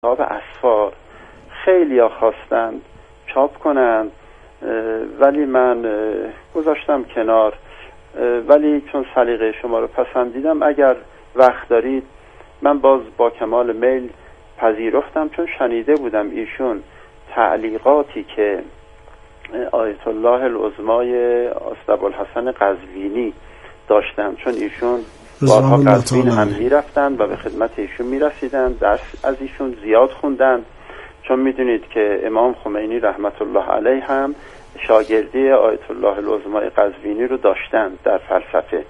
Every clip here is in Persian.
کتاب اسفار خیلی ها خواستند چاپ کنند، ولی من گذاشتم کنار. ولی چون سلیقه شما رو پسندیدم، اگر وقت دارید من باز با کمال میل پذیرفتم، چون شنیده بودم ایشون تعلیقاتی که آیت الله العظمای ابوالحسن قزوینی داشتن، چون ایشون بارها قزوین هم میرفتن و به خدمت ایشون میرسیدن، درس از ایشون زیاد خوندن، چون میدونید که امام خمینی رحمت الله علیه هم شاگردی آیت الله العظمای قزوینی رو داشتن در فلسفه.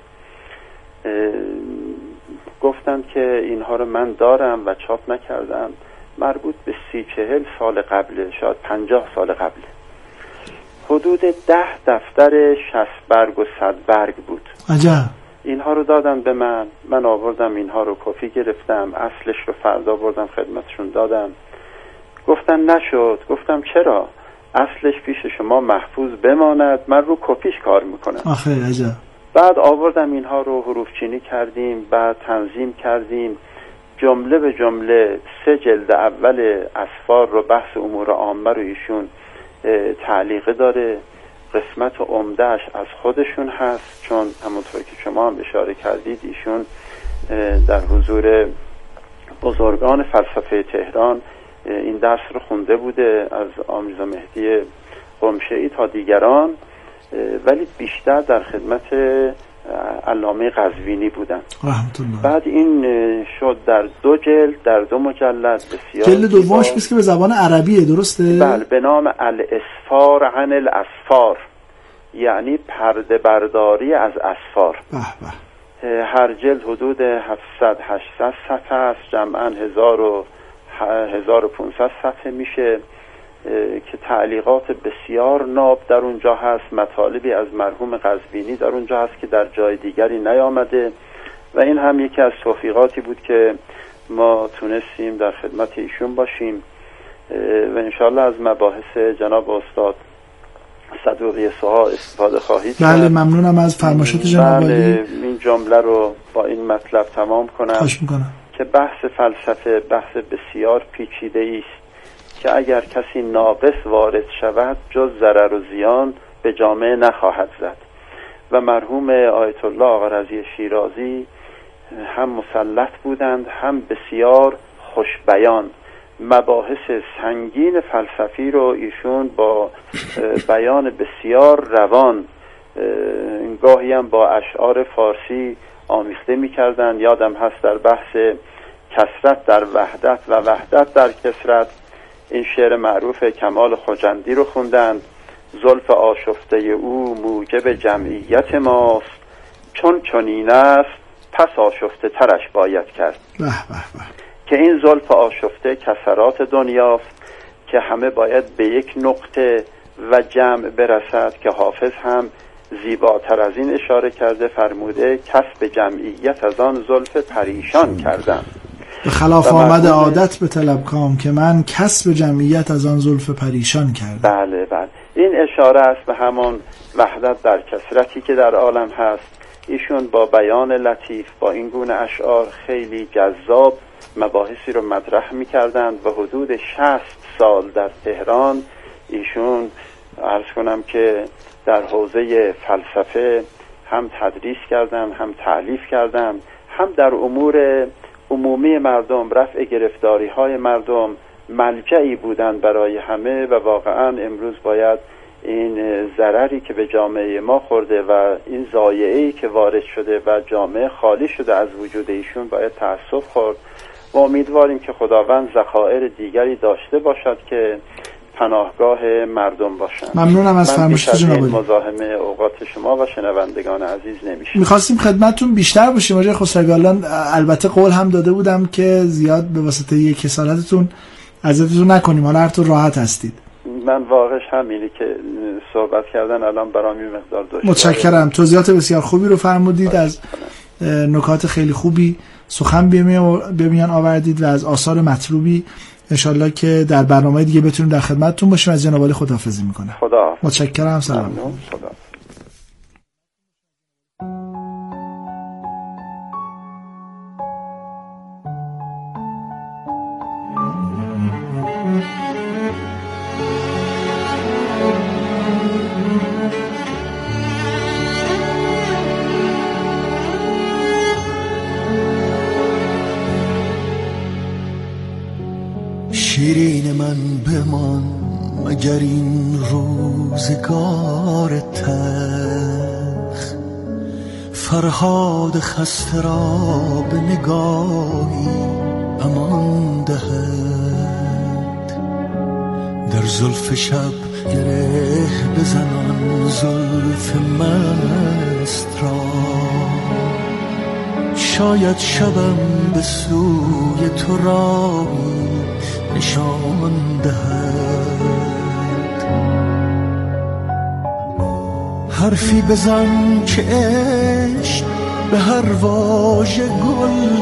گفتن که اینها رو من دارم و چاپ نکردم، مربوط به 30-40 سال قبله، شاید 50 سال قبله. حدود 10 دفتر 60 برگ و 100 برگ بود. عجب. اینها رو دادن به من آوردم اینها رو کپی گرفتم، اصلش رو فردا بردم خدمتشون دادم. گفتن نشد. گفتم چرا؟ اصلش پیش شما محفوظ بماند، من رو کپیش کار میکنم. آخه عجب. بعد آوردم اینها رو حروف چینی کردیم، بعد تنظیم کردیم، جمله به جمله 3 جلد اول اسفار رو، بحث امور عامه رو ایشون تعلیقه داره. قسمت عمدهش از خودشون هست، چون همونطور که شما هم اشاره کردید ایشون در حضور بزرگان فلسفه تهران این درس رو خونده بوده، از آمیرزا مهدی قمشه‌ای تا دیگران، ولی بیشتر در خدمت علامه قزوینی بودن. رحمت الله. بعد این شد در 2 جلد، در 2 مجلد بسیار. جلد دومش که به زبان عربیه، درسته؟ بله، به نام الاسفار عن الاسفار، یعنی پرده برداری از اسفار. به به. هر جلد حدود 700-800 صفحه است، جمعاً 1500 صفحه میشه که تعلیقات بسیار ناب در اونجا هست، مطالبی از مرحوم قزوینی در اونجا هست که در جای دیگری نیامده، و این هم یکی از توفیقاتی بود که ما تونستیم در خدمت ایشون باشیم و انشاءالله از مباحث جناب استاد صدوقی سوها استفاده خواهید کرد. بله، ممنونم از فرمایشات جناب عالی. این جمله رو با این مطلب تمام کنم. خواهش میکنم که بحث فلسفه بحث بسیار پیچیده است که اگر کسی ناقص وارد شود جز ضرر و زیان به جامعه نخواهد زد، و مرحوم آیت الله آقا رضی شیرازی هم مسلط بودند، هم بسیار خوش بیان. مباحث سنگین فلسفی رو ایشون با بیان بسیار روان، گاهی هم با اشعار فارسی آمیخته می‌کردند. یادم هست در بحث کثرت در وحدت و وحدت در کثرت این شعر معروف کمال خجندی رو خوندند: زلف آشفته او موجب جمعیت ماست، چون چنین است پس آشفته ترش باید کرد. که این زلف آشفته کثرات دنیاست که همه باید به یک نقطه و جمع برسد، که حافظ هم زیباتر از این اشاره کرده، فرموده کسب جمعیت از آن زلف پریشان کردم. به خلاف آمد عادت به طلب کام، که من کسب جمعیت از آن زلف پریشان کردم. بله بله، این اشاره است به همان وحدت در کثرتی که در عالم هست. ایشون با بیان لطیف با این گونه اشعار خیلی جذاب مباحثی رو مطرح می‌کردند و حدود 60 سال در تهران ایشون عرض کنم که در حوزه فلسفه هم تدریس کردن، هم تألیف کردن، هم در امور عمومی مردم، رفع گرفتاری‌های مردم ملجعی بودند برای همه. و واقعا امروز باید این ضرری که به جامعه ما خورده و این ضایعه‌ای که وارد شده و جامعه خالی شده از وجود ایشون باید تأسف خورد و امیدواریم که خداوند ذخایر دیگری داشته باشد که پناهگاه مردم باشند. ممنونم از فرمایشات جناب عالی. مزاحم اوقات شما و شنوندگان عزیز نمیشه. می‌خواستیم خدمتتون بیشتر باشیم آقای خسروی. البته قول هم داده بودم که زیاد به واسطه یک کسالتتون اذیتتون نکنیم، حالا هر طور راحت هستید. من واقعش همینه که صحبت کردن الان برام یه مقدار دشواره. متشکرم، توضیحات بسیار خوبی رو فرمودید، از نکات خیلی خوبی سخن به میان آوردید و از آثار مطلوبی. انشالله که در برنامه دیگه بتونیم در خدمتتون باشیم. از جناب عالی خداحافظی میکنم. خدا متشکرم. سلام. خدا. شیرین من بمان مگر این روزگار تلخ، فرهاد خسته را به نگاهی امان دهد. در زلف شب گره بزنان زلف مست را، شاید شبم به سوی تو راهی نشان دهد. حرفی بزن که عشق به هر واژه گل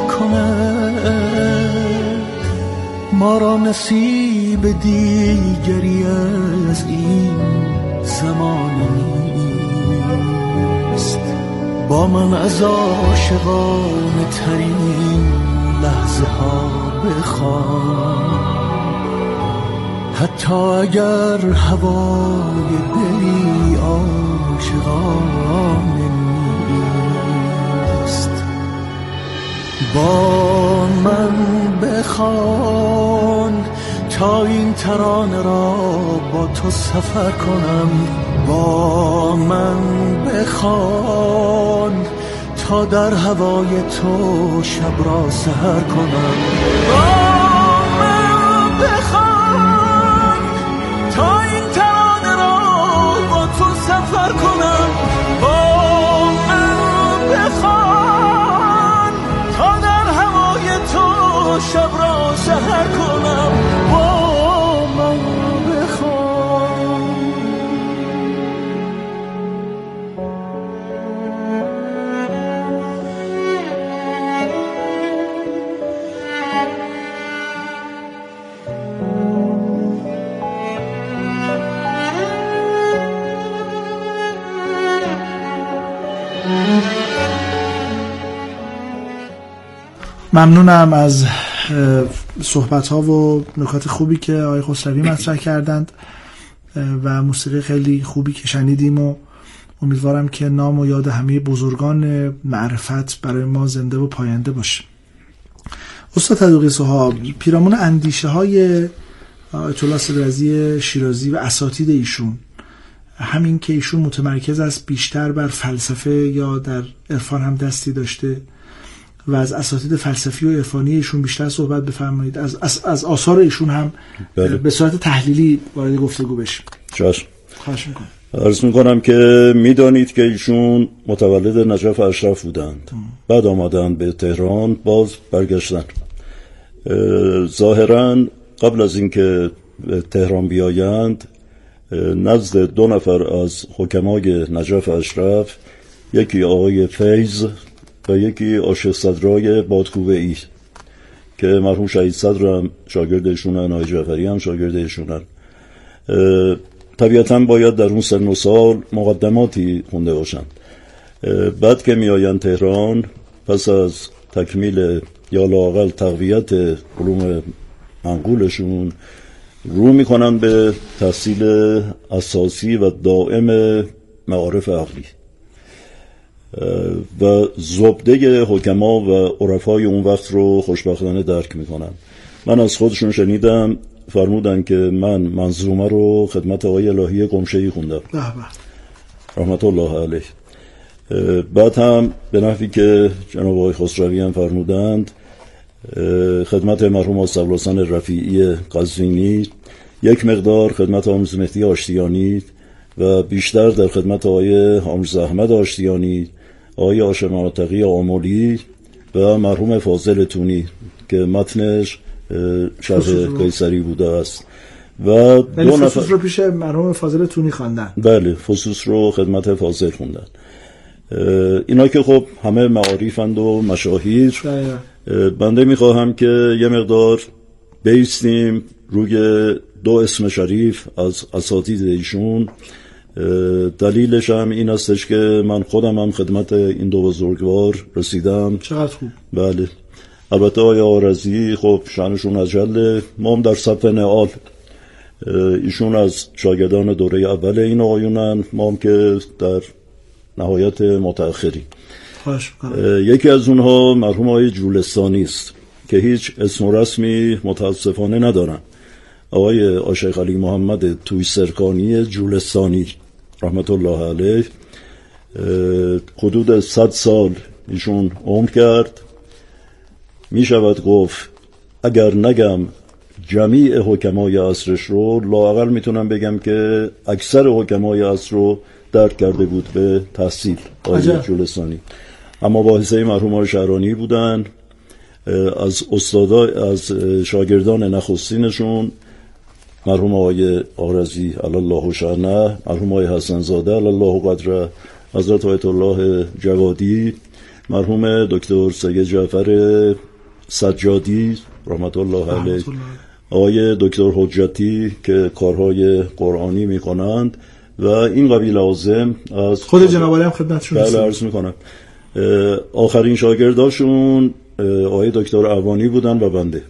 کند، ما را نصیب دیگری از این زمانه نیست. با من از عاشقانه ترین لحظه ها بخوان، حتی اگر هوای دلی عاشقانه نیست. با من بخوان تا این ترانه را با تو سفر کنم. با من بخوان تا در هوای تو شب را سحر کنم. با من بخوان تا این ترانه را با تو سفر کنم. با من بخوان تا در هوای تو شب را سحر کنم. با من بخوان. ممنونم از صحبت‌ها و نکات خوبی که آقای خسروی مطرح کردند و موسیقی خیلی خوبی که شنیدیم و امیدوارم که نام و یاد همه بزرگان معرفت برای ما زنده و پاینده باشه. استاد صدوقی صحاب، پیرامون اندیشه‌های آیت الله صدرضی شیرازی و اساتید ایشون، همین که ایشون متمرکز است بیشتر بر فلسفه یا در عرفان هم دستی داشته و از اساتید فلسفی و عرفانی ایشون بیشتر صحبت بفرمایید، از آثار ایشون هم به صورت تحلیلی وارد گفتگو بشیم. چشم. خواهش میکنم. عرض میکنم که میدانید که ایشون متولد نجف اشرف بودند. بعد آمدند به تهران، باز برگشتن. ظاهرا قبل از اینکه به تهران بیایند نزد 2 نفر از حکمای نجف اشرف، یکی آقای فیض و یکی عاشق صدرای بادکوبه‌ای که مرحوم شهید صدر هم شاگردشونن، آقای جعفری هم شاگردشونن. طبیعتاً باید در اون سن و سال مقدماتی خونده باشن. بعد که می آیند تهران، پس از تکمیل یا لااقل تقویت علوم منقولشون، رو می کنن به تحصیل اساسی و دائم معارف عقلی و زبده حکما و عرفای اون وقت رو خوشبختانه درک میکنن. من از خودشون شنیدم فرمودن که من منظومه رو خدمت آقای الهی قمشه‌ای خوندم رحمت الله علیه. بعد هم به نحوی که جناب آقای خسروی هم فرمودند خدمت مرحوم استاد ابوالحسن رفیعی قزوینی، یک مقدار خدمت آموز مهدی آشتیانی و بیشتر در خدمت آقای آموز احمد آشتیانی، آقای هاشم عتقی آملی و مرحوم فاضل تونی که متنش شرح قیصری بوده است و 2 نفر فصوص رو پیش مرحوم فاضل تونی خواندن. بله، فصوص رو خدمت فاضل خوندن. اینا که خب همه معارفند و مشاهیر. بنده میخواهم که یه مقدار بیستیم روی 2 اسم شریف از اساتید ایشون. دلیلش هم این استش که من خودم هم خدمت این 2 بزرگوار رسیدم. چقدر خوب. بله. البته آقای آرزی خب شأنشون اجله، ما هم در صف نعال. ایشون از شاگردان دوره اول این آقایونن، ما هم که در نهایت متأخری. یکی از اونها مرحوم آقای جولستانی است که هیچ اسم و رسمی متاسفانه ندارم، آقای آشیخ علی محمد تویسرکانی جولستانی رحمت الله علیه، حدود 100 سال ایشون عمر کرد. می شود گفت اگر نگم جمیع حکمای عصرش رو، لااقل میتونم بگم که اکثر حکمای عصر رو درک کرده بود به تحصیل آقای جولستانی. اما مباحثه مرحوم آقای شهرانی بودن. از از شاگردان نخستینشون مرحوم آقای آرزی علی الله شأنه، مرحوم آقای حسن زاده علی الله قدره، حضرت آیت الله جوادی، مرحوم دکتر سید جعفر سجادی رحمت الله علیه، آقای دکتر حجتی که کارهای قرآنی میکنند و این قبیل عظیم از خود جناب عالی هم خدمتشون عرض میکنم. آخرین شاگرداشون آقای دکتر عوانی بودن و بنده.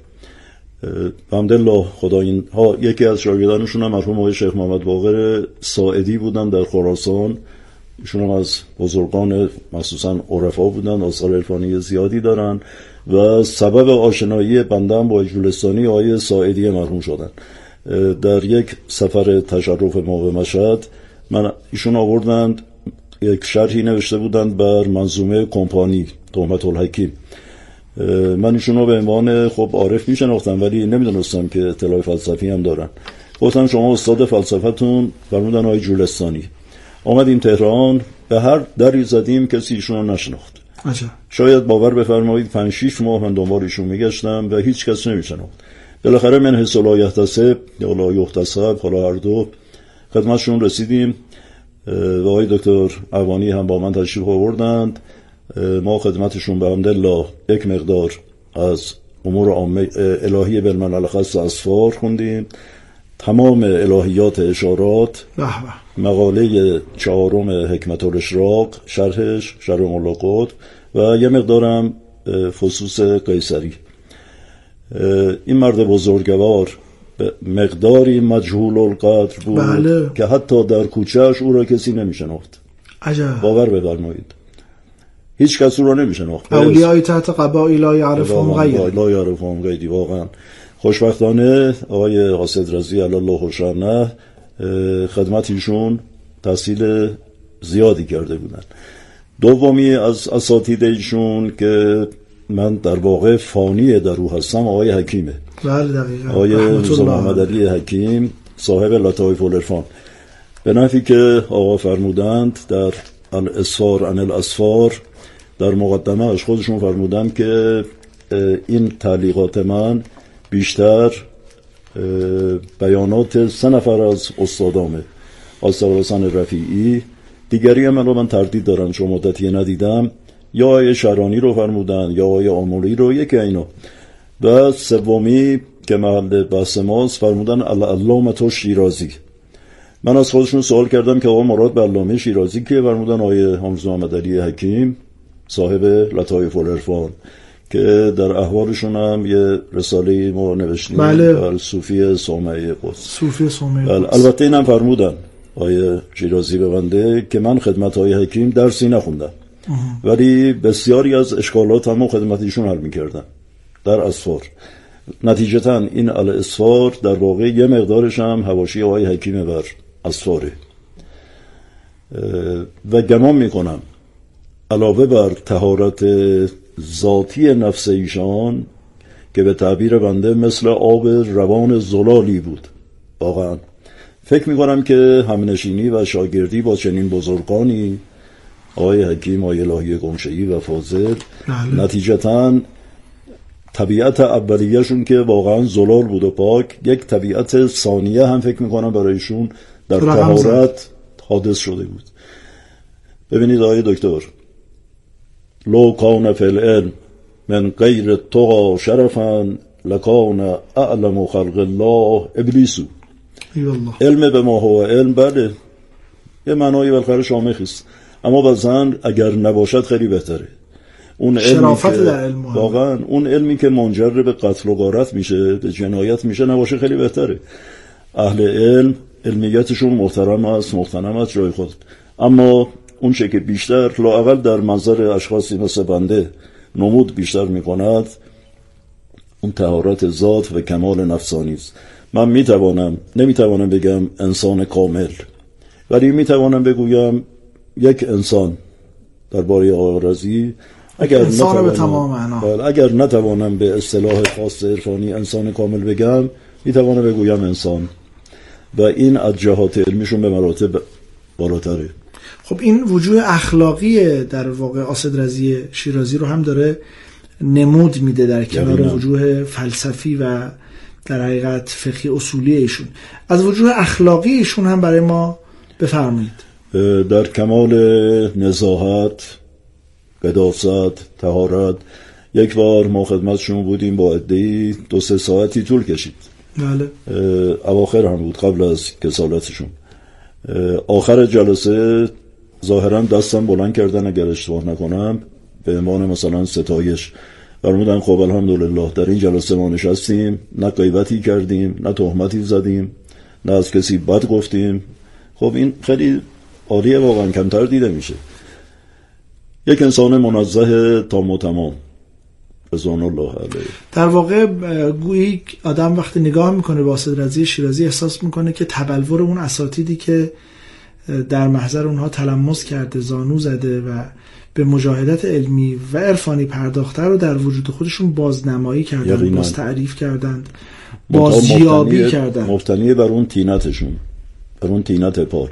الحمدلله خدا اینها. یکی از شاگردانشون هم مرحوم آقای شیخ محمد باقر ساعدی بودن در خراسان. ایشون هم از بزرگان مخصوصا عرفا بودن، آثار عرفانی زیادی دارن و سبب آشنایی بنده هم با جولستانی آقای ساعدی مرحوم شدن. در یک سفر تشرف ما به مشهد ایشون آوردند، یک شرحی نوشته بودند بر منظومه کمپانی تهمت الحکیم. من ایشون رو به عنوان خب عارف میشناختم ولی نمیدونستم که اطلاع فلسفی هم دارن. گفتم شما استاد فلسفتون فرمودن آقای جولستانی. آمدیم تهران، به هر دری زدیم کسی ایشون رو نشناخت. شاید باور بفرمایید 5-6 ماه من دنبال ایشون میگشتم و هیچ کس نمیشناخت. بالاخره من حس لا یحتسب یا لا یحتسب، حالا هر دو خدمتشون رسیدیم و آقای دکتر عوانی هم با من تشریف آوردند. ما خدمتشون به حمدالله یک مقدار از امور الهی بالملل خاص اسفار خوندیم، تمام الهیات اشارات، مقاله 4 حکمت الاشراق شرحش، شرح ملاقات و یه مقدارم فصوص قیصری. این مرد بزرگوار مقداری مجهول القدر بود که حتی در کوچهش او را کسی نمیشناخت. باور بفرمایید هیچ کس او را نمیشناخت. اولیای تحت قبائی لا یعرفهم غیری. واقعا خوشبختانه آقای قاصد رضی علی الله شأنه خدمت ایشون تحصیل زیادی کرده بودن. دومی از اساتید ایشون که من در واقع فانی در او هستم آقای حکیمه. بله دقیقاً. آقای محمد علی حکیم صاحب لطایف العرفان. به نحوی که آقا فرمودند در الاسفار عن الاسفار در مقدمه اش خودشون فرمودند که این تعلیقات من بیشتر بیانات 3 نفر از استادامه، آصف حسن رفیعی، دیگری هم من تردید دارم چون مدتی ندیدم، یا آقای شهرانی رو فرمودن یا آقای آموری رو، یکی اینا. و سومی که محل بحث ماست فرمودن علامه شیرازی. من از خودشون سوال کردم که آقا مراد به علامه شیرازی که فرمودن آقای حافظ محمد علی حکیم صاحب لطایف العرفان که در احوالشون هم یه رساله ما نوشتیم بر صوفی صومعه قدس. البته اینم فرمودن آقای شیرازی به بنده که من خدمت آقای حکیم درسی نخوندم ولی بسیاری از اشکالات هم خدمت ایشون حل می‌کردم در اسفار. نتیجتاً این الاسفار در واقع یه مقدارش هم حواشی آقای حکیم بر اسفاره و گمان میکنم علاوه بر طهارت ذاتی نفس ایشان که به تعبیر بنده مثل آب روان زلالی بود، واقعا فکر میکنم که همنشینی و شاگردی با چنین بزرگانی آقای حکیم، آقای الهی گمشه‌ای و فاضل نتیجتاً طبیعت اولیه‌شون که واقعا زلال بود و پاک، یک طبیعت ثانیه هم فکر میکنم برایشون در طهارت حادث شده بود. ببینید آقای دکتر، لو کان فی العلم من غیر التقى شرفا لکان اعلم خلق الله ابلیسو. علم به ما هو علم، بله یه معنای بالاخره شامخ است، اما بازن اگر نباشد خیلی بهتره. اون شرافت در علم واقعا اون علمی که منجر به قتل و غارت میشه، به جنایت میشه، نباشه خیلی بهتره. اهل علم علمیتشون محترم است، مغتنم است جای خود، اما اون چه که بیشتر لااقل در منظر اشخاصی مثل بنده نمود بیشتر میکند اون طهارت ذات و کمال نفسانی است. من نمیتوانم بگم انسان کامل، ولی میتوانم بگویم یک انسان درباره آقا رضی اگر نتوانم به اصطلاح خاص عرفانی انسان کامل بگم، میتوانم بگویم انسان، و این از جهات علمیشون به مراتب بالاتره. خب این وجوه اخلاقی در واقع قاصد رضی شیرازی رو هم داره نمود میده در کنار وجوه فلسفی و در حقیقت فقهی اصولی ایشون. از وجوه اخلاقی ایشون هم برای ما بفرمایید. در کمال نزاهت، قداست، طهارت. یک بار ما خدمت شما بودیم با عده‌ای 2-3 ساعتی طول کشید. بله. اواخر هم بود قبل از کسالتشون. آخر جلسه ظاهرا دستم بلند کردن اگر اشتباه نکنم به عنوان مثلا ستایش، فرمودن خب الحمدلله در این جلسه ما نشستیم، نه غیبتی کردیم، نه تهمتی زدیم، نه از کسی بد گفتیم. خب این خیلی عالیه، واقعا کمتر دیده میشه. یک انسان منزه تام و تمام رضوان الله علیه. در واقع گویی آدم وقتی نگاه میکنه به قاصد رضی شیرازی احساس میکنه که تبلور اون اساتیدی که در محضر اونها تلمس کرده، زانو زده و به مجاهدت علمی و عرفانی پرداخته رو در وجود خودشون بازنمایی کردن، باز تعریف کردن، بازیابی کردن، مفتنی بر اون تینتشون، بر اون تینت پاک.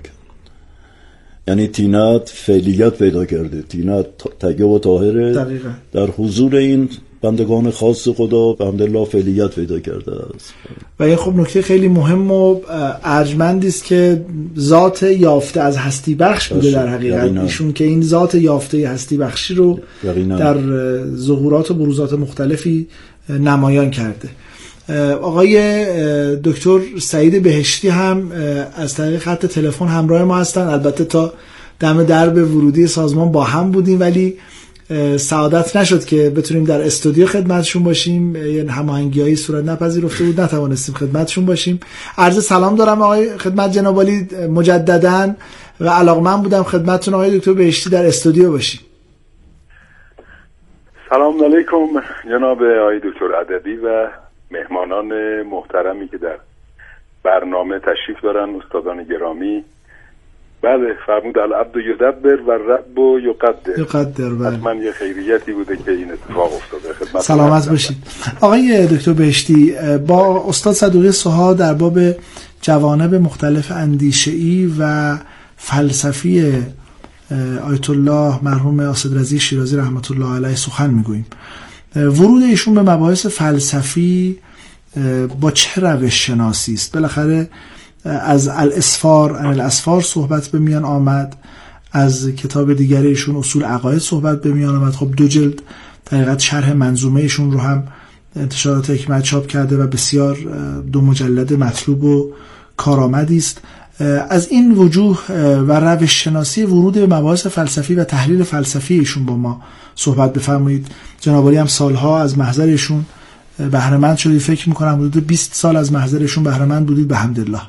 یعنی تینت فعلیت پیدا کرده، تینت تگه و طاهره. دقیقا. در حضور این بندگان خاص خدا به حمدالله فعلیت پیدا کرده است. و این خب نکته خیلی مهم و ارجمندی است که ذات یافته از هستی بخش بوده در حقیقت ایشون، که این ذات یافته هستی بخشی رو در ظهورات و بروزات مختلفی نمایان کرده. آقای دکتر سعید بهشتی هم از طریق خط تلفن همراه ما هستن. البته تا دم درب ورودی سازمان با هم بودیم ولی سعادت نشد که بتونیم در استودیو خدمتشون باشیم، یعنی هماهنگی‌هایی صورت نپذیرفته بود، نتوانستیم خدمتشون باشیم. عرض سلام دارم آقای خدمت جناب عالی مجدداً و علاقمند بودم خدمتتون آقای دکتر بهشتی در استودیو باشیم. سلام علیکم جناب آقای دکتر عددی و مهمانان محترمی که در برنامه تشریف دارن، استادان گرامی. بله فرمود العبد یدبر و رب یقدر. حتما یه خیریتی بوده که این اتفاق افتاده. خدمت سلامت باشید. آقای دکتر بهشتی، با استاد صدوقی سوها در باب جوانب مختلف اندیشه‌ای و فلسفی آیت الله مرحوم قاصد رضی شیرازی رحمت الله علیه سخن میگوییم. ورود ایشون به مباحث فلسفی با چه روش شناسی است؟ بالاخره از الاسفار صحبت به میان آمد، از کتاب دیگر ایشون اصول عقاید صحبت به میان آمد. خب 2 جلد دقیقاً شرح منظومه ایشون رو هم انتشارات حکمت چاپ کرده و بسیار 2 مجلد مطلوب و کارآمدی است. از این وجوه و روش شناسی ورود به مباحث فلسفی و تحلیل فلسفی ایشون با ما صحبت بفرمایید. جناب عالی هم سالها از محضر ایشون بهره مند شدید، فکر می‌کنم حدود 20 سال از محضر ایشون بهره مند بودید بحمدالله.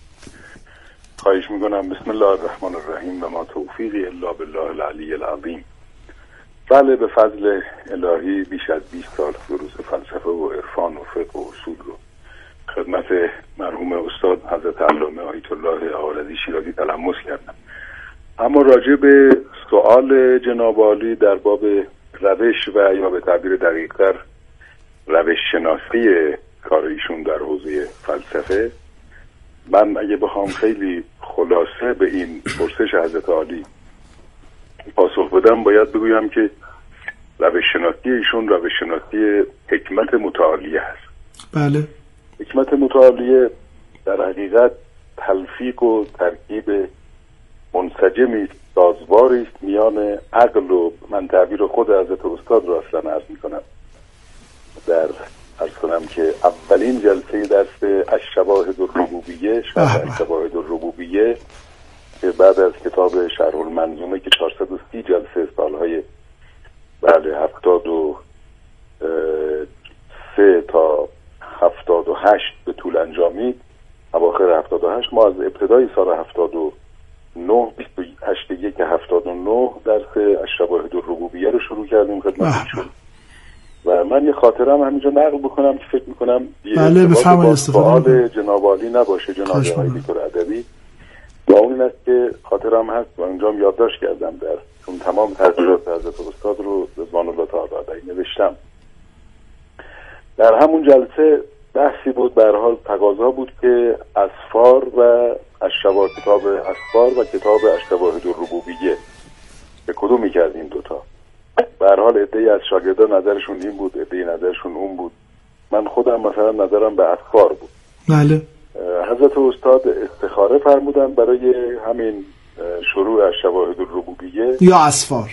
خواهش می‌کنم. بسم الله الرحمن الرحیم و ما توفیقی الا بالله العلی العظیم. بله به فضل الهی بیش از 20 سال دروس فلسفه و عرفان و فقه و اصول رو خدمت مرحوم استاد حضرت علامه آیت الله آقا رضی شیرازی تلمس کردم. اما راجع به سوال جناب عالی در باب روش و یا به تعبیر دقیق‌تر روش شناسی کار ایشون در حوزه فلسفه، من اگه بخوام خیلی خلاصه به این پرسش حضرت عالی پاسخ بدم، باید بگویم که روش شناسی ایشون روش شناسی حکمت متعالیه هست. بله. حکمت متعالیه در حقیقت تلفیق و ترکیب منسجمی سازواری است میان عقل و، من تعبیر خود حضرت استاد رو اصلا عرض میکنم، در عرض کنم که اولین جلسه درس الشواهد الربوبیه، الشواهد الربوبیه که بعد از کتاب شرح المنظومه که 430 جلسه سالهای بله 73 تا 78 به طول انجامید، اواخر 78 ما از ابتدای سال 79 28/1/79 درس الشواهد الربوبیه رو شروع کردیم خدمتشون و من یه خاطرم همینجا نقل بکنم که فکر میکنم بله بفرمایید استفاده سوال جناب عالی نباشه، جناب آقای دکتر ادبی. با اون این است که خاطرم هست و اونجا یادداشت کردم، در چون تمام تجربیات حضرت استاد رو رضوان الله تعالی علیه نوشتم. در همون جلسه بحثی بود، به هر حال تقاضا بود که اسفار و کتاب اسفار و کتاب الشواهد الربوبیه به کدوم یکی از این دوتا؟ به هر حال عده‌ای از شاگردان نظرشون این بود، عده‌ای نظرشون اون بود. من خودم مثلا نظرم به اسفار بود. بله. حضرت استاد استخاره فرمودن برای همین شروع الشواهد الربوبیه یا اسفار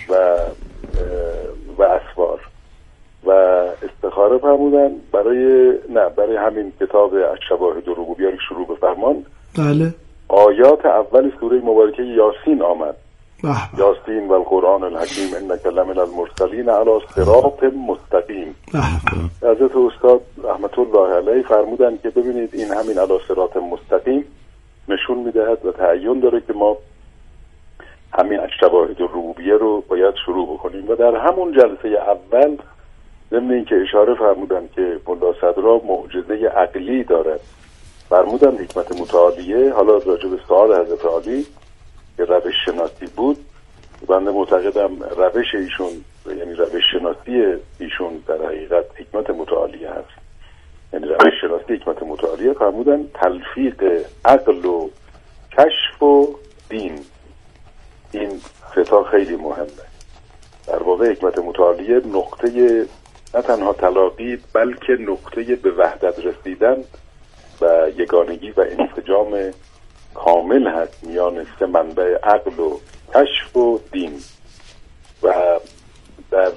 و اسفار، و استخاره فرمودن برای همین کتاب الشواهد الربوبیه رو شروع بفرمان. بله. آیات اول سوره مبارکه یاسین آمد. یاسین و القرآن الحکیم انک لمن المرسلین علی صراط مستقیم. حضرت استاد رحمت الله علیه فرمودن که ببینید این همین علی صراط مستقیم نشون میدهد و تعین داره که ما همین الشواهد الربوبیه رو باید شروع بکنیم. و در همون جلسه اول ضمن این که اشاره فرمودن که ملا صدرا معجزه عقلی دارد، فرمودن حکمت متعالیه. حالا راجع به سوال حضرت عالی که روش شناسی بود، بنده معتقدم روش ایشون یعنی روش شناسی ایشون در حقیقت حکمت متعالیه هست. یعنی روش شناسی حکمت متعالیه، فرمودن تلفیق عقل و کشف و دین. این ستا خیلی مهمه. در واقع حکمت متعالیه نقطه نه تنها تلاقی بلکه نقطه به وحدت رسیدن و یگانگی و انسجام کامل هست میان سه منبع عقل و کشف و دین. و در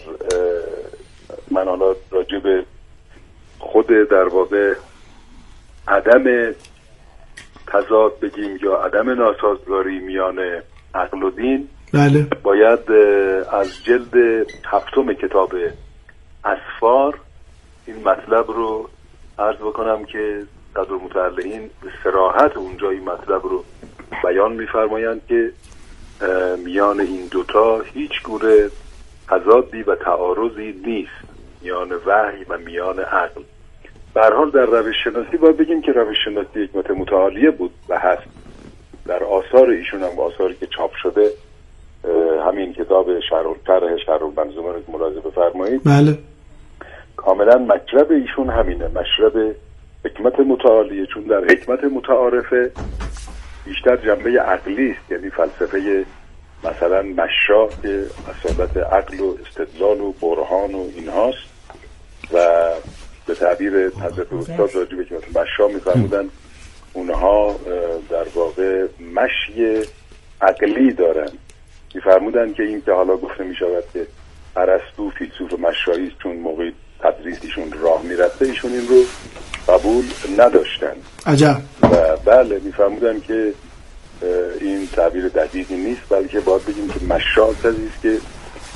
من حالا راجع به خود در واقع عدم تضاد بگیم یا عدم ناسازگاری میان عقل و دین، بله. باید از جلد 7 کتاب اسفار این مطلب رو عرض بکنم که قدر متعلقین به صراحت اونجا این مطلب رو بیان می‌فرمایند که میان این دوتا هیچ گونه تضادی و تعارضی نیست میان وحی و میان عقل. به هر حال در روش شناسی باید بگیم که روش شناسی حکمت متعالیه بود و هست. در آثار ایشون هم آثاری که چاپ شده، همین کتاب شرح المنظومه رو ملاحظه بفرمایید، بله، کاملا مطلب ایشون همینه، مطلب حکمت متعالیه. چون در حکمت متعارفه بیشتر جنبه عقلی است، یعنی فلسفه مثلا مشا که اصالت عقل و استدلال و برهان و اینهاست. و به تعبیر حضرت استاد راجع به حکمت مشا می‌فرمودن اونها در واقع مشی عقلی دارن. می‌فرمودن که این که حالا گفته می‌شود که ارسطو فیلسوف مشایی است، چون موقع تدریسشون راه میرفته ایشون این رو قبول نداشتن. عجب. و بله می‌فرمودن که این تعبیر دقیقی نیست، بلکه باید بگیم که مشا کسی است که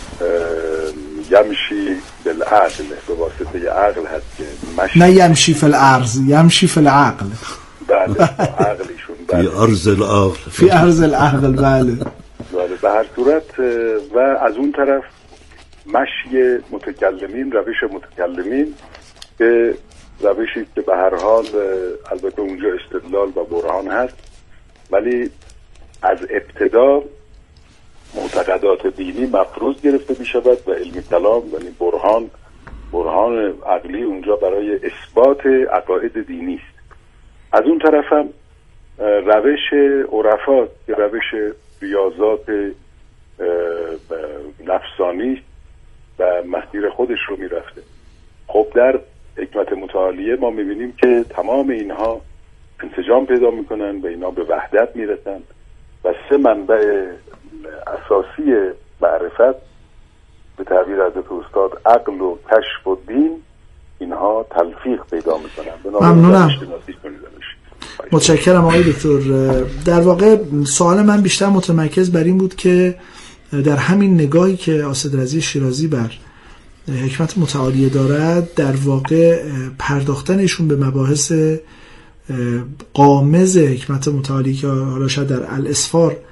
یمشی بالعقل، به واسطه عقل هست که مشی، نه یمشی فی الارض، یمشی فی العقل. بله عقلشون فی ارض العقل، فی ارض العقل. بله بله. به هر صورت و از اون طرف مشی متکلمین، روش متکلمین که روشی که به هر حال البته اونجا استدلال و برهان هست، ولی از ابتدا معتقدات دینی مفروض گرفته می شود و علم کلام یعنی برهان عقلی اونجا برای اثبات عقاید دینی است. از اون طرف هم روش عرفا که روش ریاضات نفسانی و مسیر خودش رو می رفته. خب در حکمت متعالیه ما می بینیم که تمام اینها انسجام پیدا می کنن و اینا به وحدت می رسن و سه منبع اساسی معرفت به تعبیر حضرت استاد عقل و کشف و دین، اینها تلفیق پیدا می کنن. ممنونم، متشکرم آقای دکتر. در واقع سوال من بیشتر متمرکز بر این بود که در همین نگاهی که اسد رضی شیرازی بر حکمت متعالیه دارد، در واقع پرداختنشون به مباحث قامز حکمت متعالیه که حالا شاید در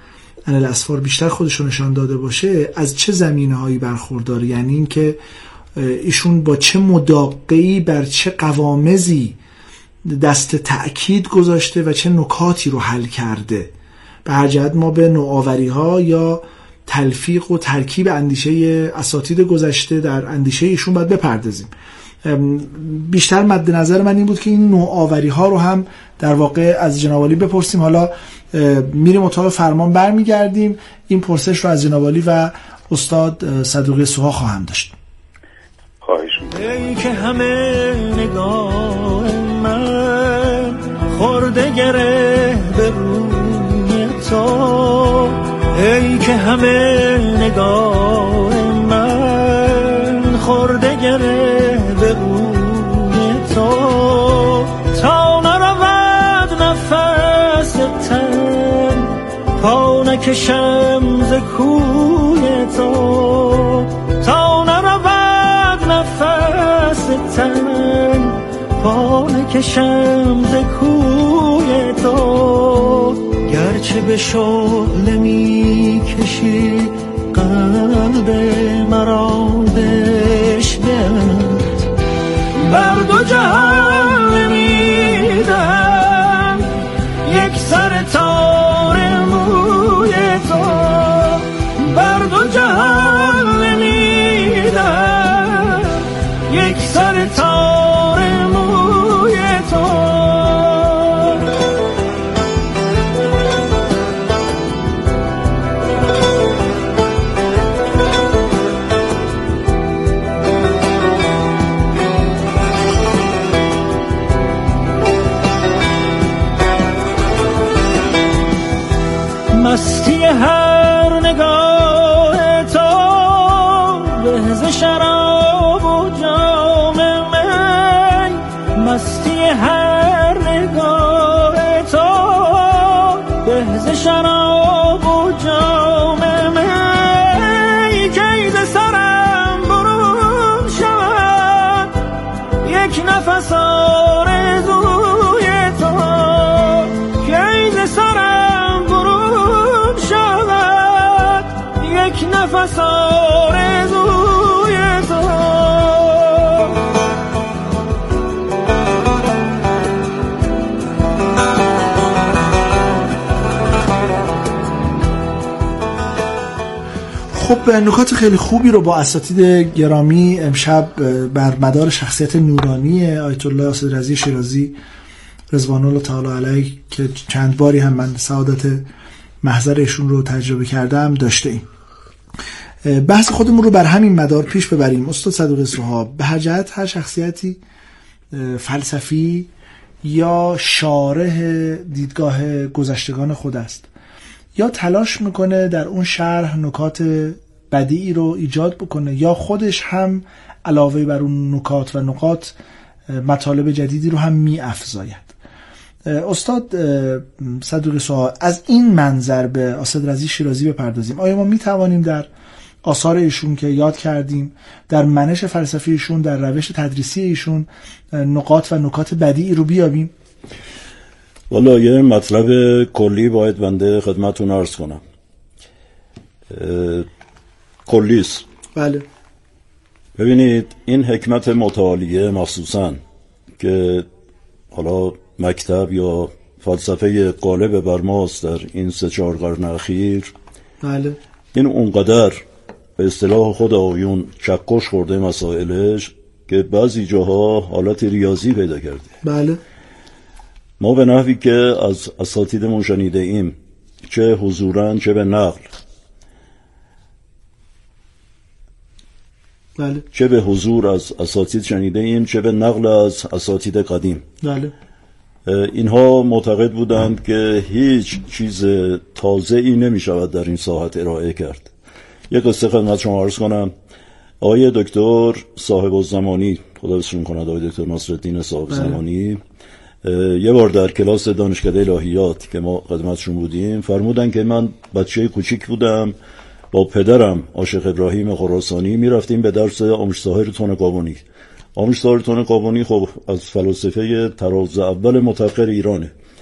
الاسفار بیشتر خودشون نشان داده باشه، از چه زمینه‌هایی برخورداره. یعنی این که ایشون با چه مداقه‌ای بر چه قوامزی دست تأکید گذاشته و چه نکاتی رو حل کرده. به هر جهت ما به نوآوری‌ها یا تلفیق و ترکیب اندیشه اساتید گذشته در اندیشه ایشون باید بپردازیم. بیشتر مد نظر من این بود که این نوآوری‌ها رو هم در واقع از جناب عالی بپرسیم. حالا میریم اتاق فرمان برمیگردیم، این پرسش رو از جناب عالی و استاد صدوقی سوها خواهم داشت. خواهش می‌کنم. ای که همه نگاه من خورده گره به روی تو، ای که همه نگاه من خورده گره به روی تو، تا نرود نفس تن پا نکشم ز کوی تو، تا نرود نفس تن پا نکشم ز کوی تو، گرچه به شعله می کشی قلب مرا بشکن، بر دو جهان نمیدم یک سر تار موی تو، بر دو جهان نمیدم یک سر تار موی تو. مستی هر نگاه تو به ز شراب و جام می، مستی هر نگاه تو به ز شراب و جام می، کی ز سرم برون شود یک نفس آرزوی تو، کی ز سرم برون شود یک نفس آرزوی تو. خب نکات خیلی خوبی رو با اساتید گرامی امشب بر مدار شخصیت نورانی آیت الله اسد رضی شیرازی رضوان الله تعالی علیه که چند باری هم من سعادت محضر ایشون رو تجربه کردم داشته ایم. بحث خودمون رو بر همین مدار پیش ببریم. استاد صدوقی سوها، به هر جهت هر شخصیتی فلسفی یا شارح دیدگاه گذشتگان خود است، یا تلاش میکنه در اون شرح نکات بدیعی رو ایجاد بکنه، یا خودش هم علاوه بر اون نکات و نقاط مطالب جدیدی رو هم می‌افزاید. استاد صدوقی سوها، از این منظر به اسد رضی شیرازی بپردازیم. آیا ما میتوانیم در آثار ایشون که یاد کردیم، در منش فلسفی ایشون، در روش تدریسی ایشون نقاط و نکات بدیعی رو بیابیم؟ والا یه مطلب کلی باید بنده خدمتون عرض کنم. کلیس. بله. ببینید این حکمت متعالیه مخصوصاً که حالا مکتب یا فلسفه غالب بر ماست در این 3-4 قرن اخیر، بله، این اونقدر به اصطلاح خود آقایون چکش خورده مسائلش که بعضی جاها حالت ریاضی پیدا کرده. بله. ما به نحوی که از اساتیدمون شنیده ایم، چه حضوراً چه به نقل، بله، چه به حضور از اساتید شنیده ایم چه به نقل از اساتید قدیم، بله، اینها معتقد بودند که هیچ چیز تازه‌ای نمی شود در این ساحت ارائه کرد. یک قصه خدمت شما عرض کنم. آقای دکتر صاحب الزمانی، خدا بسشون کند، آقای دکتر ناصرالدین صاحب الزمانی، یه بار در کلاس دانشکده الهیات که ما خدمتشون بودیم فرمودن که من بچه کوچیک بودم، با پدرم عاشق ابراهیم خراسانی میرفتیم به درس آموزش‌طاهر تونقابونی. آموزش‌طاهر تونقابونی خب از فلاسفه طراز اول متأخر ایرانه.